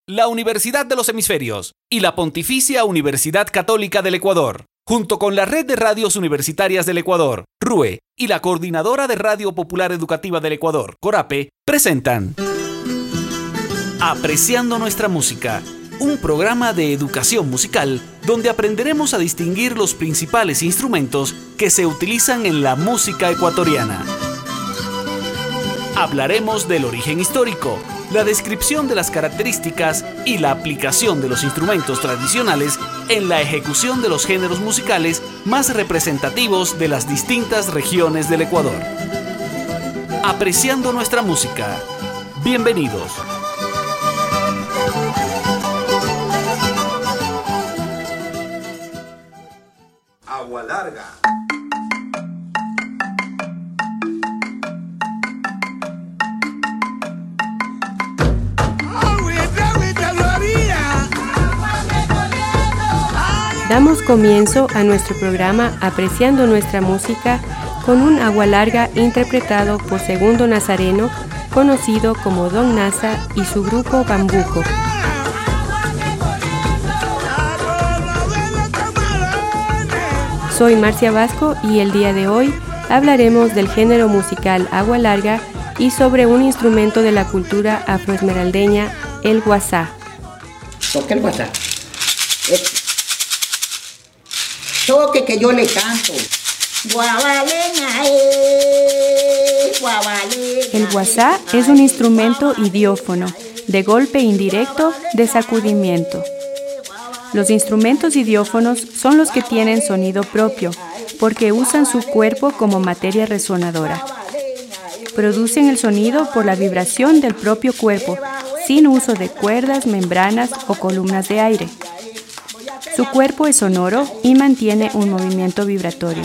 la Universidad de los Hemisferios y la Pontificia Universidad Católica del Ecuador, junto con la Red de Radios Universitarias del Ecuador, RUE, y la Coordinadora de Radio Popular Educativa del Ecuador, CORAPE, presentan Apreciando Nuestra Música, un programa de educación musical donde aprenderemos a distinguir los principales instrumentos que se utilizan en la música ecuatoriana. Hablaremos del origen histórico, la descripción de las características y la aplicación de los instrumentos tradicionales en la ejecución de los géneros musicales más representativos de las distintas regiones del Ecuador. Apreciando nuestra música. Bienvenidos. Agua Larga. Damos comienzo a nuestro programa Apreciando Nuestra Música con un Agua Larga interpretado por Segundo Nazareno, conocido como Don Nasa, y su grupo Bambuco. Soy Marcia Vasco y el día de hoy hablaremos del género musical Agua Larga y sobre un instrumento de la cultura afroesmeraldeña, el guasá. Toque el guasá. Toque que yo le canto. Guabaleña, guabaleña. El guasá es un instrumento idiófono, de golpe indirecto, de sacudimiento. Los instrumentos idiófonos son los que tienen sonido propio, porque usan su cuerpo como materia resonadora. Producen el sonido por la vibración del propio cuerpo, sin uso de cuerdas, membranas o columnas de aire. Su cuerpo es sonoro y mantiene un movimiento vibratorio.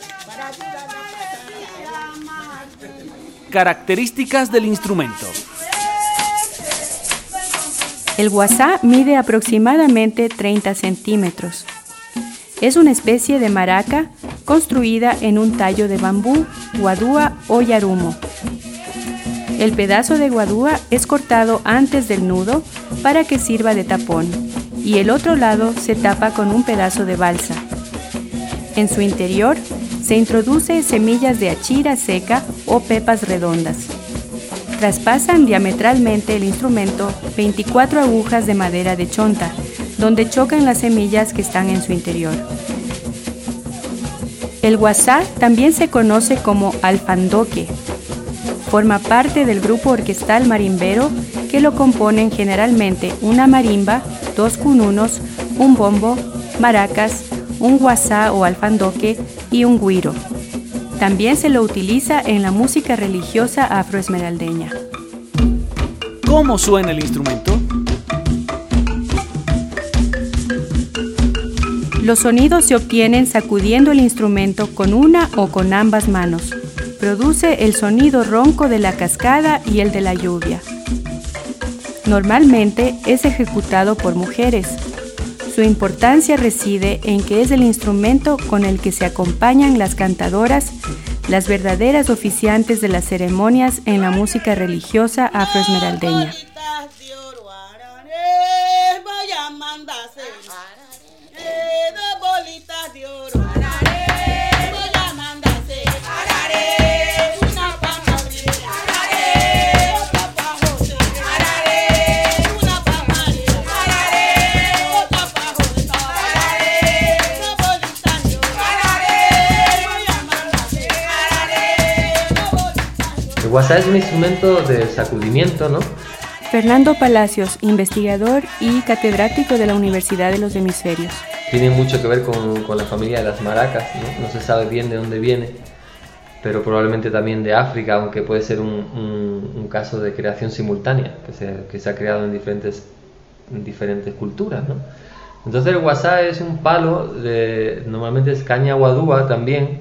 Características del instrumento. El guasá mide aproximadamente 30 centímetros. Es una especie de maraca construida en un tallo de bambú, guadúa o yarumo. El pedazo de guadúa es cortado antes del nudo para que sirva de tapón, y el otro lado se tapa con un pedazo de balsa. En su interior se introduce semillas de achira seca o pepas redondas. Traspasan diametralmente el instrumento 24 agujas de madera de chonta, donde chocan las semillas que están en su interior. El guasá también se conoce como alfandoque. Forma parte del grupo orquestal marimbero que lo componen generalmente una marimba, 2 cununos, un bombo, maracas, un guasá o alfandoque y un güiro. También se lo utiliza en la música religiosa afroesmeraldeña. ¿Cómo suena el instrumento? Los sonidos se obtienen sacudiendo el instrumento con una o con ambas manos. Produce el sonido ronco de la cascada y el de la lluvia. Normalmente es ejecutado por mujeres. Su importancia reside en que es el instrumento con el que se acompañan las cantadoras, las verdaderas oficiantes de las ceremonias en la música religiosa afroesmeraldeña. El guasá es un instrumento de sacudimiento, ¿no? Fernando Palacios, investigador y catedrático de la Universidad de los Hemisferios. Tiene mucho que ver con la familia de las maracas, ¿no? No se sabe bien de dónde viene, pero probablemente también de África, aunque puede ser un caso de creación simultánea, que se ha creado en diferentes culturas, ¿no? Entonces el guasá es un palo, normalmente es caña guadúa también,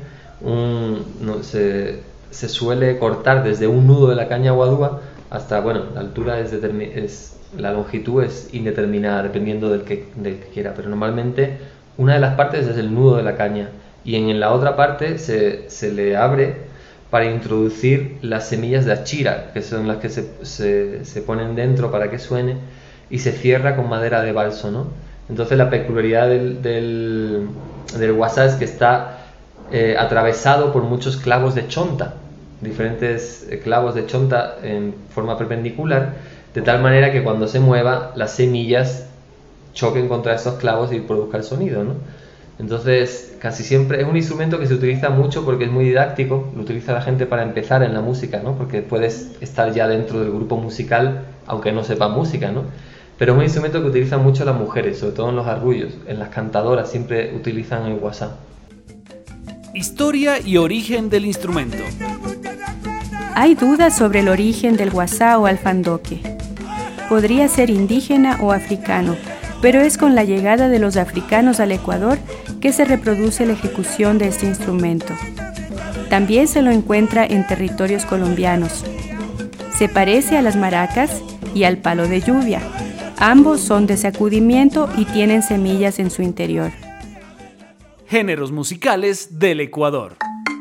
se suele cortar desde un nudo de la caña guadúa hasta, bueno, la altura la longitud es indeterminada dependiendo del que quiera, pero normalmente una de las partes es el nudo de la caña y en la otra parte se le abre para introducir las semillas de achira, que son las que se ponen dentro para que suene, y se cierra con madera de balso, ¿no? Entonces la peculiaridad del guasá es que está atravesado por muchos clavos de chonta, diferentes clavos de chonta en forma perpendicular, de tal manera que cuando se mueva las semillas choquen contra esos clavos y produzca el sonido, ¿no? Entonces casi siempre es un instrumento que se utiliza mucho porque es muy didáctico, lo utiliza la gente para empezar en la música, ¿no? Porque puedes estar ya dentro del grupo musical aunque no sepas música, ¿no? Pero es un instrumento que utilizan mucho las mujeres, sobre todo en los arrullos, en las cantadoras siempre utilizan el guasá. Historia y origen del instrumento. Hay dudas sobre el origen del guasá o alfandoque. Podría ser indígena o africano, pero es con la llegada de los africanos al Ecuador que se reproduce la ejecución de este instrumento. También se lo encuentra en territorios colombianos. Se parece a las maracas y al palo de lluvia. Ambos son de sacudimiento y tienen semillas en su interior. Géneros musicales del Ecuador.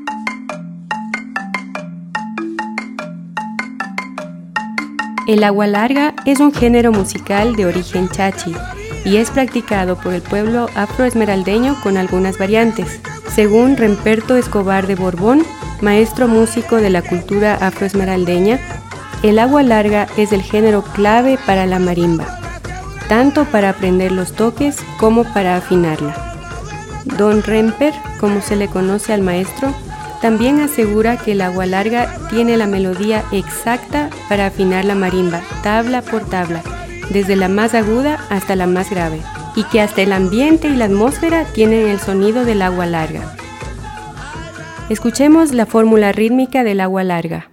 El agua larga es un género musical de origen chachi y es practicado por el pueblo afroesmeraldeño con algunas variantes. Según Remperto Escobar de Borbón, maestro músico de la cultura afroesmeraldeña, el agua larga es el género clave para la marimba, tanto para aprender los toques como para afinarla. Don Remper, como se le conoce al maestro, también asegura que el agua larga tiene la melodía exacta para afinar la marimba, tabla por tabla, desde la más aguda hasta la más grave, y que hasta el ambiente y la atmósfera tienen el sonido del agua larga. Escuchemos la fórmula rítmica del agua larga.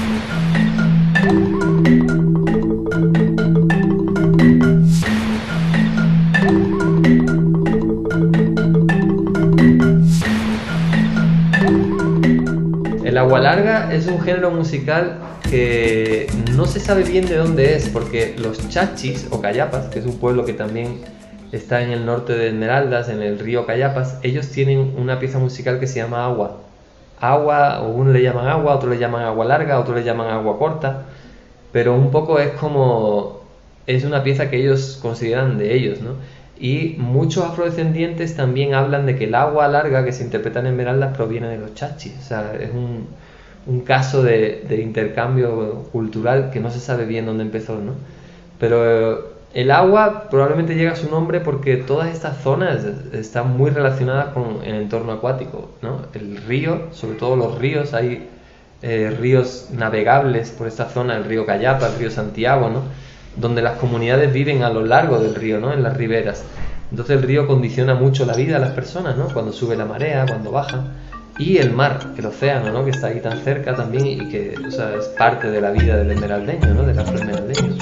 El agua larga es un género musical que no se sabe bien de dónde es, porque los chachis o cayapas, que es un pueblo que también está en el norte de Esmeraldas, en el río Cayapas, ellos tienen una pieza musical que se llama agua. Agua, o uno le llaman agua, otro le llaman agua larga, otro le llaman agua corta, pero un poco es como, es una pieza que ellos consideran de ellos, ¿no? Y muchos afrodescendientes también hablan de que el agua larga que se interpreta en Esmeraldas proviene de los chachis. O sea, es un caso de intercambio cultural que no se sabe bien dónde empezó, ¿no? Pero el agua probablemente llega a su nombre porque todas estas zonas están muy relacionadas con el entorno acuático, ¿no? El río, sobre todo los ríos, hay ríos navegables por esta zona, el río Cayapa, el río Santiago, ¿no? Donde las comunidades viven a lo largo del río, ¿no? En las riberas. Entonces el río condiciona mucho la vida a las personas, ¿no? Cuando sube la marea, cuando baja. Y el mar, el océano, ¿no? Que está ahí tan cerca también y que, o sea, es parte de la vida del esmeraldeño, ¿no? Del afroesmeraldeño.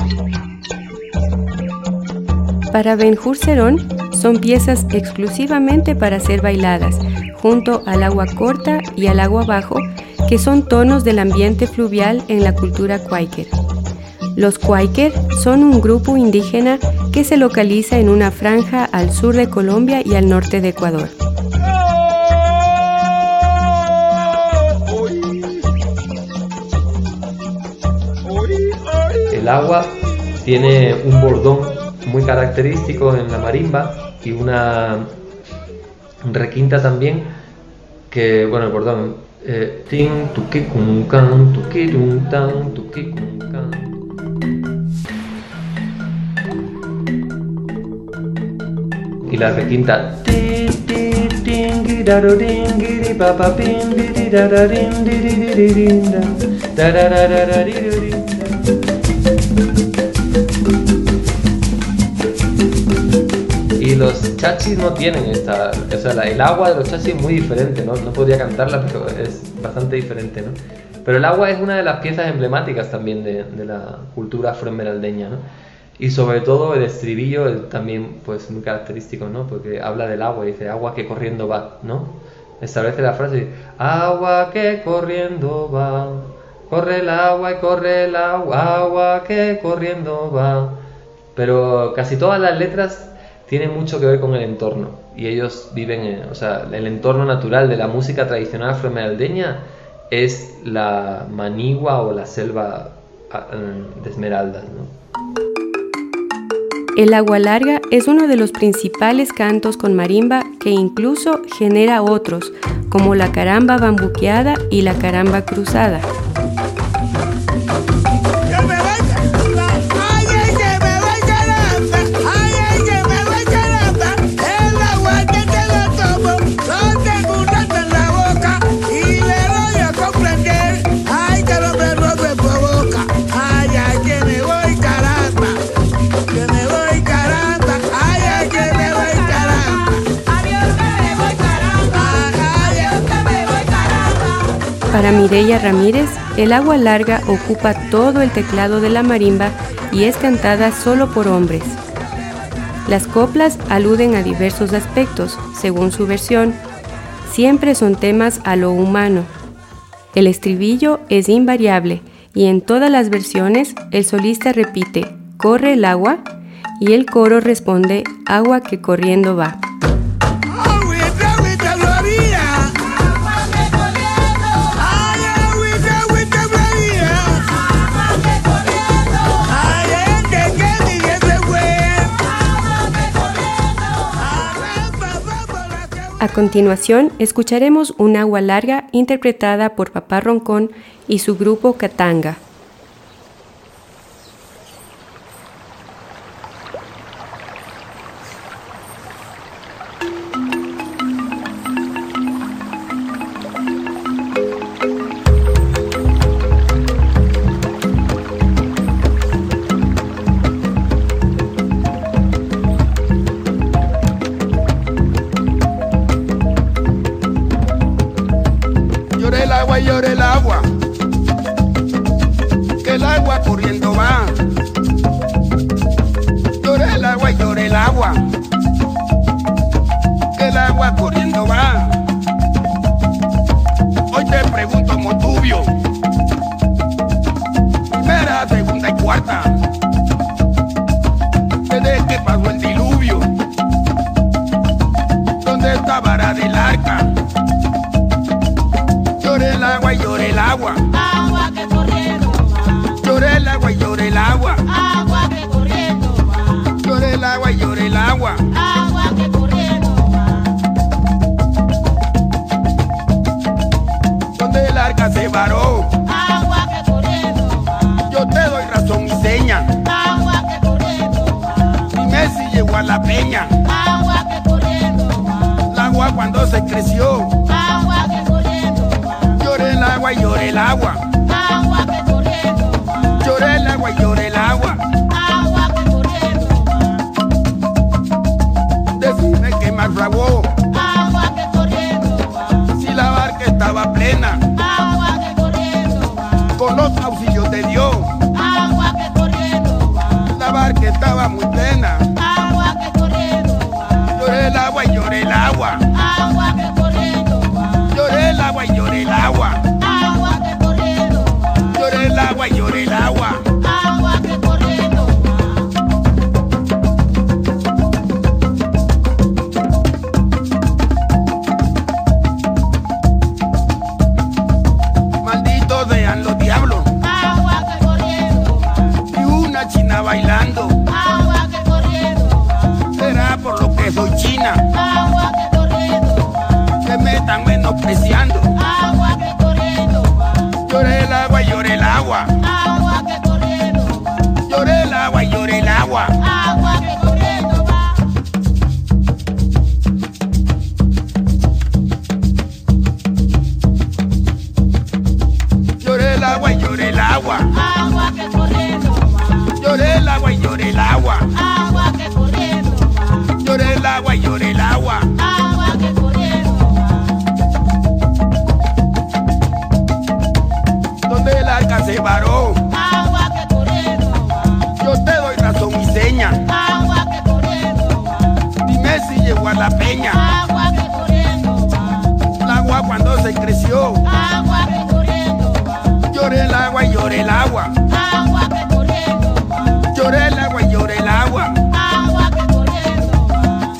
Para Benjur Cerón son piezas exclusivamente para ser bailadas, junto al agua corta y al agua bajo, que son tonos del ambiente fluvial en la cultura Quaker. Los Quaker son un grupo indígena que se localiza en una franja al sur de Colombia y al norte de Ecuador. El agua tiene un bordón muy característico en la marimba y una requinta también que, bueno, el bordón tin tuki kun kan tuki dun tan tuki kun kan. Y la requinta y los chachis no tienen esta, o sea, el agua de los chachis es muy diferente, ¿no? No podría cantarla, pero es bastante diferente, ¿no? Pero el agua es una de las piezas emblemáticas también de la cultura afroesmeraldeña, ¿no? Y sobre todo el estribillo también pues muy característico, ¿no? Porque habla del agua y dice agua que corriendo va, ¿no? Establece la frase agua que corriendo va, corre el agua y corre el agua, agua que corriendo va. Pero casi todas las letras tienen mucho que ver con el entorno y ellos viven o sea, el entorno natural de la música tradicional afroesmeraldeña es la manigua o la selva de Esmeraldas, ¿no? El agua larga es uno de los principales cantos con marimba que incluso genera otros, como la caramba bambuqueada y la caramba cruzada. Para Mireya Ramírez, el agua larga ocupa todo el teclado de la marimba y es cantada solo por hombres. Las coplas aluden a diversos aspectos, según su versión. Siempre son temas a lo humano. El estribillo es invariable y en todas las versiones el solista repite «corre el agua» y el coro responde «agua que corriendo va». A continuación, escucharemos un agua larga interpretada por Papá Roncón y su grupo Katanga. Llore el agua, que el agua corriendo va. Llore el agua y llore el agua, que el agua corriendo va. Hoy te pregunto, Motubio, primera, segunda y cuarta, desde que pasó el diluvio, ¿dónde está vara del arca? Llore el agua y llore el agua, agua que corriendo va. Llore el agua y llore el agua, Agua que corriendo va. Llore el agua y llore el agua, Agua que corriendo va. donde el arca se varó. Agua que corriendo va. Yo te doy razón y seña. Agua que corriendo va. Dime si llegó a la peña. Agua que corriendo va. El agua cuando se creció. Agua que corriendo va. Llore el agua y llore el agua. Agua que corriendo va. Llore el agua y llore el agua. Agua que corriendo va. Decime qué más fraguó. Agua que corriendo va. Si la barca estaba plena. Agua que corriendo va. Con los auxilios de Dios. Agua que corriendo va. La barca estaba muy plena. Agua que corriendo va. Llore el agua y llore el agua. Agua que corriendo va. Llore el agua y llore el agua. Agua que corriendo va. Llore el agua y llore el agua. Agua que corriendo va. Malditos sean los diablos. Agua que corriendo va. Y una china bailando. Agua que corriendo va. Será por lo que soy china. Agua que corriendo va. Que me están menospreciando. Agua que corriendo va. Llore el agua y llore el agua. Agua que corriendo va. Llore el agua y llore el agua. Agua que corriendo va. Llore el agua y llore el agua. Agua que corriendo va. Llore el agua y llore el agua. Agua que corriendo va. Llore el agua y llore el agua. Agua que corriendo va. Donde el arca se varó. Agua que corriendo va. Yo te doy razón y seña. Agua que corriendo va. Dime si llegó a la peña. Agua que corriendo va. El agua cuando se creció. Agua que corriendo va. Llore el agua y llore el agua. Agua que corriendo va. Llore el agua y llore el agua. Agua que corriendo va.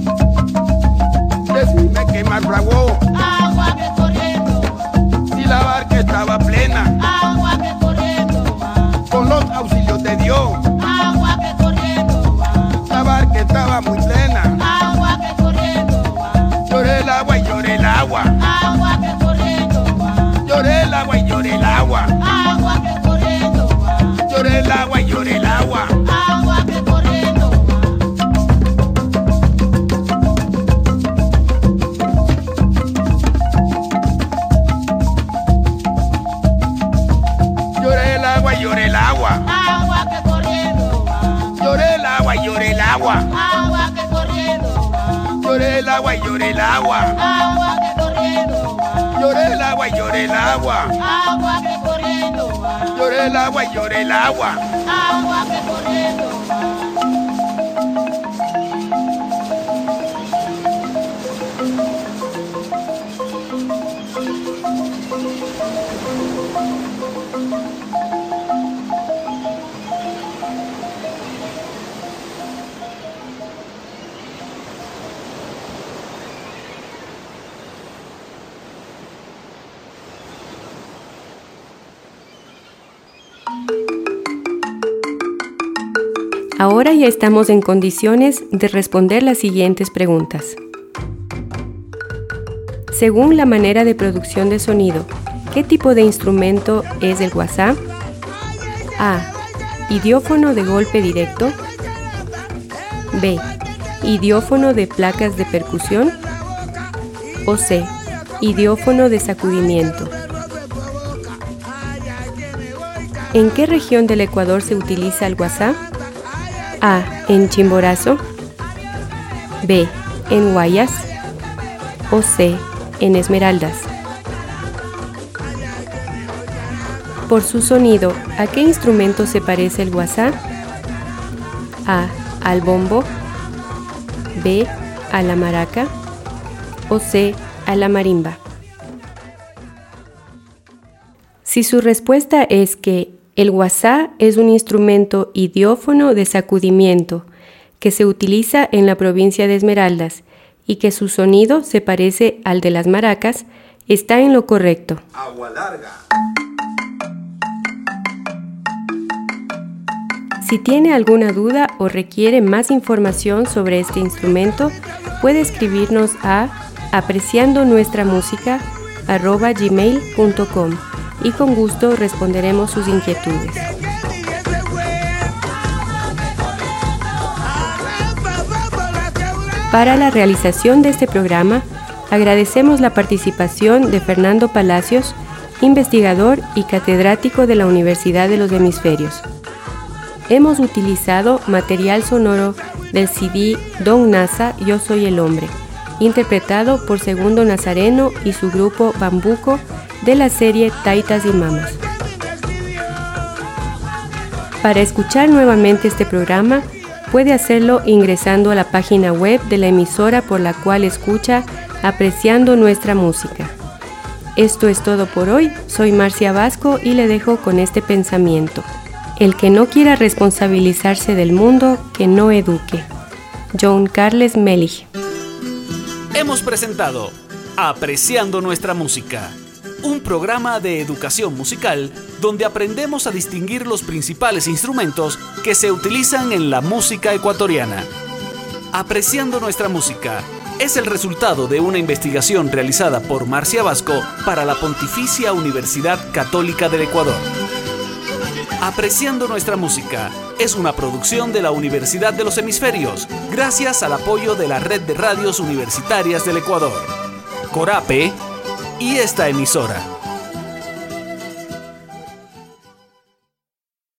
Decime qué más fraguó. Agua que corriendo va. Si la barca estaba plena. Agua que corriendo va. Con los auxilios de Dios. Agua que corriendo va. el agua y llora el agua. Agua que corriendo va. Llora el agua y llora el agua. Agua que corriendo va. Llora el agua y llora el agua. Agua que corriendo va. Llora el agua y llora el agua. Agua que corriendo va. Llora el agua y llora el agua. Agua que corriendo va. Llora el agua y llora el agua. Agua que corriendo va. Ahora ya estamos en condiciones de responder las siguientes preguntas. Según la manera de producción de sonido, ¿qué tipo de instrumento es el guasá? A. Idiófono de golpe directo. B. Idiófono de placas de percusión. O C. Idiófono de sacudimiento. ¿En qué región del Ecuador se utiliza el guasá? A. En Chimborazo. B. En Guayas. O C. En Esmeraldas. Por su sonido, ¿a qué instrumento se parece el guasá? A. Al bombo. B. A la maraca. O C. A la marimba. Si su respuesta es que el guasá es un instrumento idiófono de sacudimiento que se utiliza en la provincia de Esmeraldas y que su sonido se parece al de las maracas, está en lo correcto. Agua larga. Si tiene alguna duda o requiere más información sobre este instrumento, puede escribirnos a apreciandonuestramusica@gmail.com y con gusto responderemos sus inquietudes. Para la realización de este programa, agradecemos la participación de Fernando Palacios, investigador y catedrático de la Universidad de los Hemisferios. Hemos utilizado material sonoro del CD Don Nasa, Yo Soy el Hombre, interpretado por Segundo Nazareno y su grupo Bambuco de la serie Taitas y Mamas. Para escuchar nuevamente este programa, puede hacerlo ingresando a la página web de la emisora por la cual escucha Apreciando Nuestra Música. Esto es todo por hoy. Soy Marcia Vasco y le dejo con este pensamiento. El que no quiera responsabilizarse del mundo, que no eduque. John Carles Mellich. Hemos presentado Apreciando Nuestra Música, un programa de educación musical donde aprendemos a distinguir los principales instrumentos que se utilizan en la música ecuatoriana. Apreciando Nuestra Música es el resultado de una investigación realizada por Marcia Vasco para la Pontificia Universidad Católica del Ecuador. Apreciando Nuestra Música es una producción de la Universidad de los Hemisferios, gracias al apoyo de la Red de Radios Universitarias del Ecuador, Corape y esta emisora.